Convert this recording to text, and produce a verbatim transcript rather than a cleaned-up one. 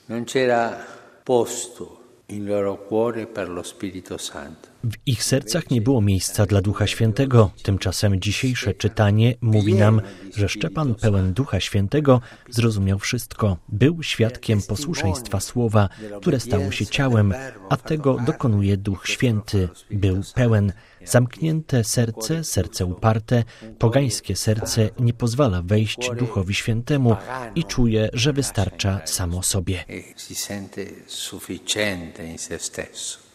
Non c'era posto in loro cuore per lo Spirito Santo. W ich sercach nie było miejsca dla Ducha Świętego. Tymczasem dzisiejsze czytanie mówi nam, że Szczepan pełen Ducha Świętego zrozumiał wszystko. Był świadkiem posłuszeństwa Słowa, które stało się ciałem, a tego dokonuje Duch Święty. Był pełen. Zamknięte serce, serce uparte, pogańskie serce nie pozwala wejść Duchowi Świętemu i czuje, że wystarcza samo sobie. Si sente sufficiente in se stesso.